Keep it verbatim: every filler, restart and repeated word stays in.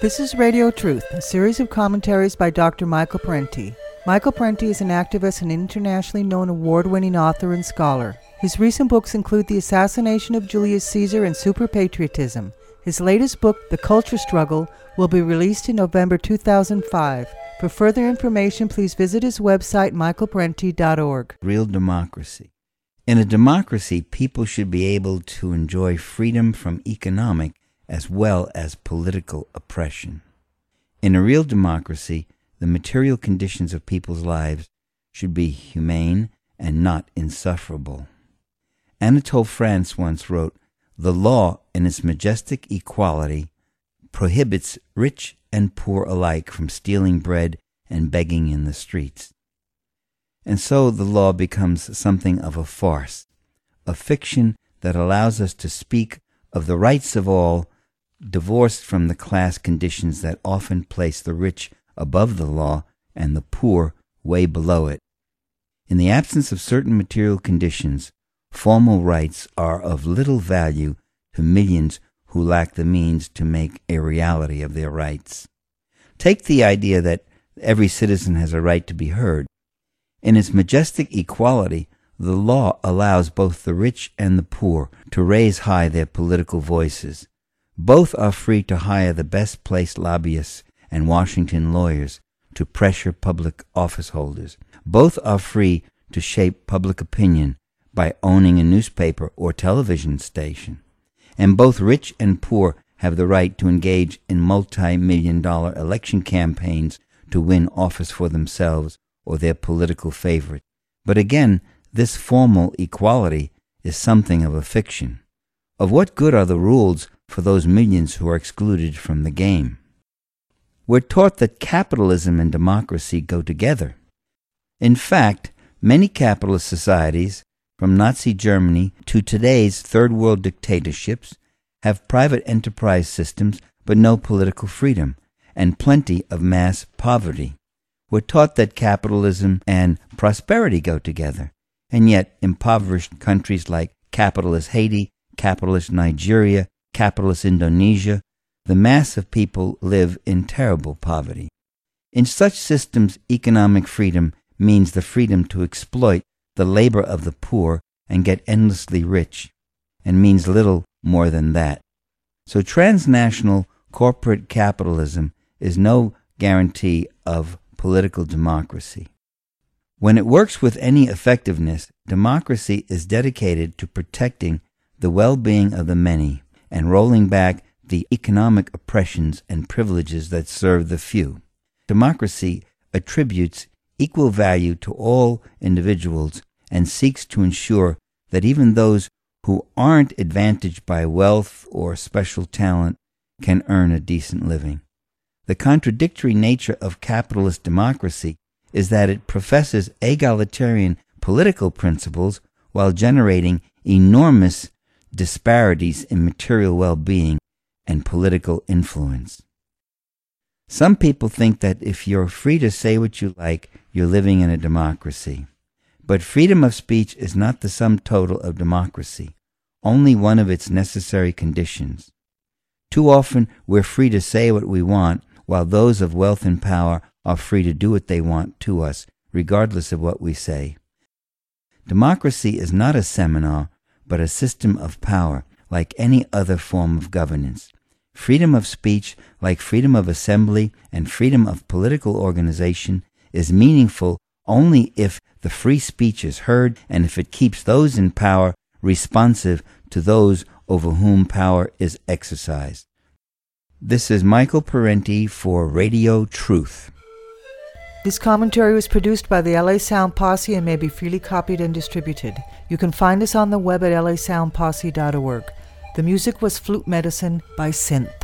This is Radio Truth, a series of commentaries by Doctor Michael Parenti. Michael Parenti is an activist and internationally known award-winning author and scholar. His recent books include The Assassination of Julius Caesar and Super-Patriotism. His latest book, The Culture Struggle, will be released in November two thousand five. For further information, please visit his website, michael parenti dot org. Real democracy. In a democracy, people should be able to enjoy freedom from economic as well as political oppression. In a real democracy, the material conditions of people's lives should be humane and not insufferable. Anatole France once wrote, "The law, in its majestic equality, prohibits rich and poor alike from stealing bread and begging in the streets." And so the law becomes something of a farce, a fiction that allows us to speak of the rights of all, divorced from the class conditions that often place the rich above the law and the poor way below it. In the absence of certain material conditions, formal rights are of little value to millions who lack the means to make a reality of their rights. Take the idea that every citizen has a right to be heard. In its majestic equality, the law allows both the rich and the poor to raise high their political voices. Both are free to hire the best-placed lobbyists and Washington lawyers to pressure public office holders. Both are free to shape public opinion by owning a newspaper or television station. And both rich and poor have the right to engage in multi-million dollar election campaigns to win office for themselves or their political favorite. But again, this formal equality is something of a fiction. Of what good are the rules for those millions who are excluded from the game? We're taught that capitalism and democracy go together. In fact, many capitalist societies, from Nazi Germany to today's third world dictatorships, have private enterprise systems but no political freedom, and plenty of mass poverty. We're taught that capitalism and prosperity go together, and yet impoverished countries like capitalist Haiti, capitalist Nigeria, capitalist Indonesia, the mass of people live in terrible poverty. In such systems, economic freedom means the freedom to exploit the labor of the poor and get endlessly rich, and means little more than that. So transnational corporate capitalism is no guarantee of political democracy. When it works with any effectiveness, democracy is dedicated to protecting the well-being of the many and rolling back the economic oppressions and privileges that serve the few. Democracy attributes equal value to all individuals and seeks to ensure that even those who aren't advantaged by wealth or special talent can earn a decent living. The contradictory nature of capitalist democracy is that it professes egalitarian political principles while generating enormous disparities in material well-being and political influence. Some people think that if you're free to say what you like, you're living in a democracy. But freedom of speech is not the sum total of democracy, only one of its necessary conditions. Too often, we're free to say what we want, while those of wealth and power are free to do what they want to us, regardless of what we say. Democracy is not a seminar, but a system of power, like any other form of governance. Freedom of speech, like freedom of assembly and freedom of political organization, is meaningful only if the free speech is heard and if it keeps those in power responsive to those over whom power is exercised. This is Michael Parenti for Radio Truth. This commentary was produced by the L A Sound Posse and may be freely copied and distributed. You can find us on the web at l a sound posse dot org. The music was Flute Medicine by Synth.